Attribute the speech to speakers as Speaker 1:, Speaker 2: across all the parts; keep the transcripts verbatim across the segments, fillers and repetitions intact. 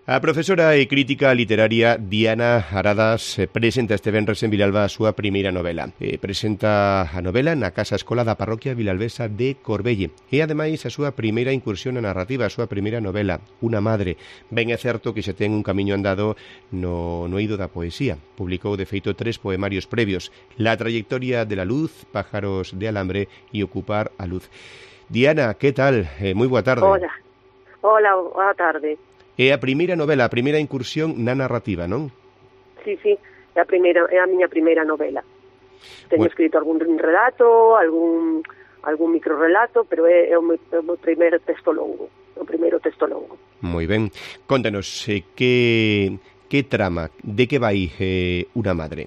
Speaker 1: A profesora e crítica literaria Diana Aradas presenta este venres en Vilalba a súa primeira novela. E presenta a novela na Casa Escola da parroquia vilalbesa de Corbelle. E ademais a súa primeira incursión na narrativa, a súa primeira novela, Una madre. Ben é certo que xa ten un camiño andado no, no eido da poesía. Publicou de feito tres poemarios previos: La trayectoria de la luz, Pájaros de alambre e Ocupar a luz. Diana, que tal? Eh, moi boa tarde.
Speaker 2: Hola, hola, boa tarde.
Speaker 1: É a primeira novela, a primeira incursión na narrativa, non?
Speaker 2: Sí, sí, é a, primeira, é a miña primeira novela. Teño
Speaker 1: bueno.
Speaker 2: escrito algún relato, algún, algún microrelato, pero é, é o meu, o meu primeiro texto longo, o primeiro texto longo.
Speaker 1: Moi ben. Contanos, eh, que, que trama, de que vai eh, Una madre?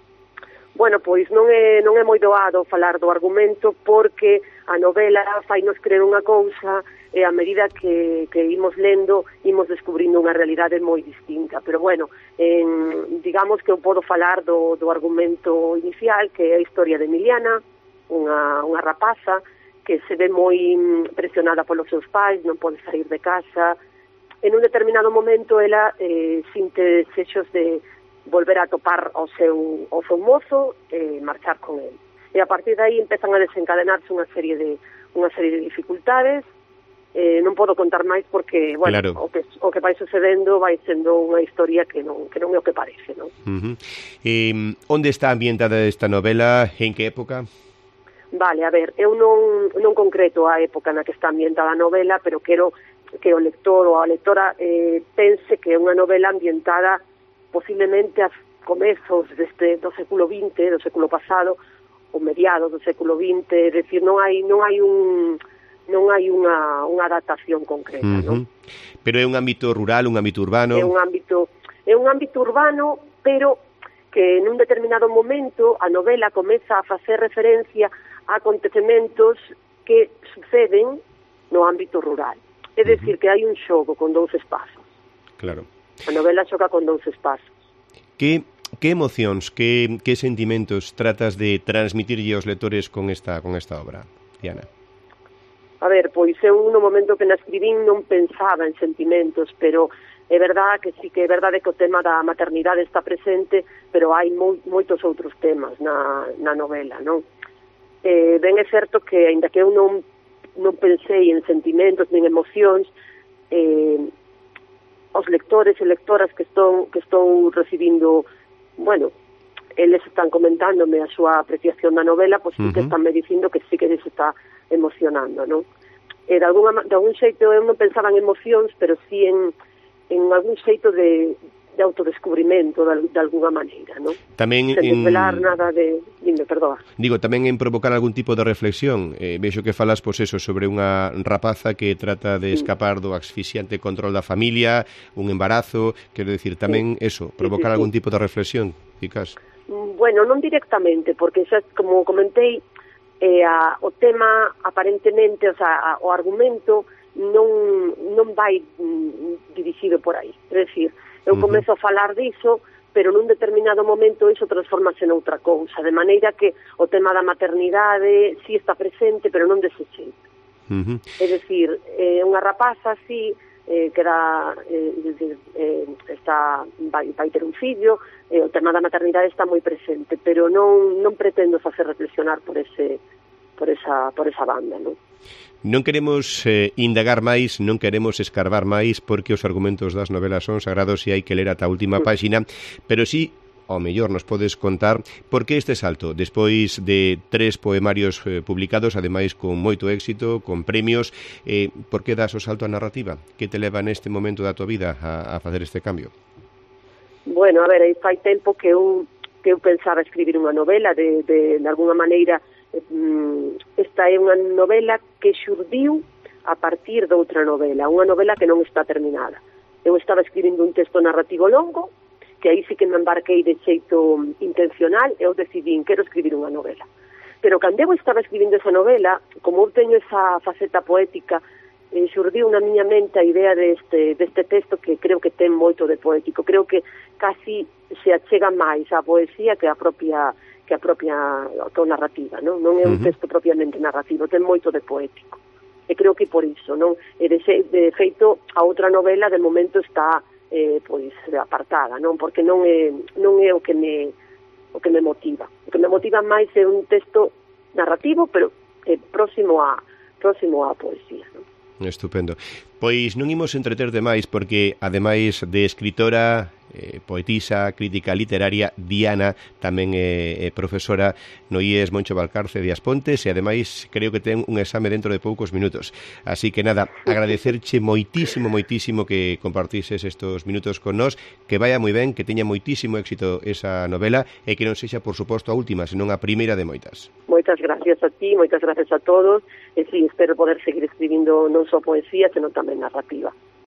Speaker 2: Bueno, pois non é, non é moi doado falar do argumento porque a novela fai nos creer unha cousa e a medida que, que imos lendo imos descubrindo unha realidade moi distinta. Pero bueno, en, digamos que eu podo falar do, do argumento inicial, que é a historia de Emiliana, unha, unha rapaza que se ve moi presionada polos seus pais, non pode sair de casa. En un determinado momento ela eh, sinte desexos de volver a topar ao seu, ao seu mozo e marchar con ele. E a partir de aí empezan a desencadenarse unha serie de unha serie de dificultades. Eh, non podo contar máis porque, bueno,
Speaker 1: claro.
Speaker 2: o que o que vai sucedendo vai sendo unha historia que non que non é o que parece, non?
Speaker 1: Uh-huh. Eh, onde está ambientada esta novela? En que época?
Speaker 2: Vale, a ver, eu non non concreto a época na que está ambientada a novela, pero quero que o lector ou a lectora eh, pense que é unha novela ambientada posiblemente a comezos deste do século vinte, do século pasado, ou mediados do século vinte, é dicir, non hai non hai un non hai unha unha datación concreta,
Speaker 1: uh-huh.
Speaker 2: non?
Speaker 1: Pero é un ámbito rural, un ámbito urbano.
Speaker 2: É un ámbito é un ámbito urbano, pero que en un determinado momento a novela comeza a facer referencia a acontecementos que suceden no ámbito rural. É dicir, uh-huh. que hai un xogo con dous espazos.
Speaker 1: Claro.
Speaker 2: A novela xoga con dous espazos.
Speaker 1: Que, que emocións, que, que sentimentos tratas de transmitirlle aos lectores con esta, con esta obra, Diana?
Speaker 2: A ver, pois eu no momento que na escribín non pensaba en sentimentos, pero é verdade que sí que é verdade que o tema da maternidade está presente, pero hai moi, moitos outros temas na, na novela, non? Eh, ben é certo que, aínda que eu non, non pensei en sentimentos nin emocións, eh, os lectores e lectoras que estou, que estou recibindo, bueno, eles están comentándome a súa apreciación da novela, pois sí que
Speaker 1: uh-huh.
Speaker 2: están me dicindo que sí que les está emocionando, non? E de, alguna, de algún xeito eu non pensaba en emocións, pero sí en, en algún xeito de, de autodescubrimento de, de alguna maneira, non?
Speaker 1: Tamén
Speaker 2: sen
Speaker 1: en...
Speaker 2: desvelar nada de... Dime, perdoa.
Speaker 1: Digo, tamén en provocar algún tipo de reflexión. Eh, vexo que falas, pois eso, sobre unha rapaza que trata de escapar do asfixiante control da familia, un embarazo, quero dicir, tamén sí. eso, provocar sí, sí, sí. algún tipo de reflexión, quizás.
Speaker 2: Bueno, non directamente, porque xa, como comentei, eh, a, o tema aparentemente, o sea, a, o argumento non, non vai mm, dirixido por aí. É dicir, eu comezo uh-huh. a falar diso, pero nun determinado momento iso transformase noutra cousa, de maneira que o tema da maternidade sí está presente, pero non dese xeito.
Speaker 1: Uh-huh.
Speaker 2: É dicir, eh, unha rapaza sí, eh, que da, eh, eh, está, vai, vai ter un fillo, eh, o tema da maternidade está moi presente, pero non, non pretendo facer reflexionar por ese por esa, por esa banda, non?
Speaker 1: Non queremos eh, indagar máis, non queremos escarbar máis, porque os argumentos das novelas son sagrados e hai que ler ata a última páxina, pero sí, ao mellor nos podes contar por que este salto, despois de tres poemarios eh, publicados, ademais con moito éxito, con premios, eh, por que das o salto á narrativa? Que te leva neste momento da tua vida a, a facer este cambio?
Speaker 2: Bueno, a ver, aí fai tempo que eu, que eu pensaba escribir unha novela, de, de, de alguna maneira. Esta é unha novela que xurdiu a partir de outra novela, unha novela que non está terminada. Eu estaba escribindo un texto narrativo longo, que aí sí que me embarquei de xeito intencional, e eu decidín, quero escribir unha novela. Pero cando eu estaba escribindo esa novela, como eu teño esa faceta poética, eh, xurdiu na miña mente a idea deste, deste texto que creo que ten moito de poético. Creo que casi se achega máis a poesía que a propia que a propia autonarrativa, non? Non é un uh-huh. texto propiamente narrativo, ten moito de poético. E creo que por iso, non? E de, xe, de feito, a outra novela de momento está eh, pois apartada, non? Porque non é, non é o que me o que me motiva. O que me motiva máis é un texto narrativo, pero eh, próximo a próximo á poesía, non?
Speaker 1: Estupendo. Pois non imos entreterte máis porque, ademais de escritora, eh, poetisa, crítica literaria, Diana tamén é, é profesora no I E S Moncho Valcarce de Aspontes e ademais creo que ten un exame dentro de poucos minutos. Así que nada, agradecerche moitísimo, moitísimo que compartises estos minutos con nós, que vaya moi ben, que teña moitísimo éxito esa novela e que non sexa, por suposto, a última, senón a primeira de moitas.
Speaker 2: Moitas gracias a ti, moitas gracias a todos, e sí, espero poder seguir escribindo non só poesía, senón tamén narrativa.